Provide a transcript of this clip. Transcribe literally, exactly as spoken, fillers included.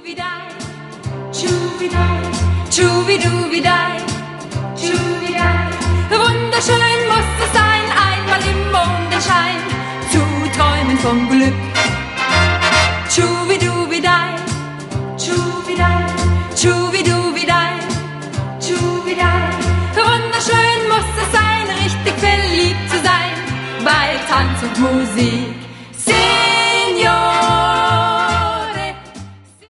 Chuvidai, Chuvidai, Chuviduvidai, Chuvidai. Wunderschön muss es sein, einmal im Mondenschein zu träumen vom Glück. Chuviduvidai, Chuvidai, Chuviduvidai, Chuvidai. Wunderschön muss es sein, richtig verliebt zu sein, bei Tanz und Musik. Sing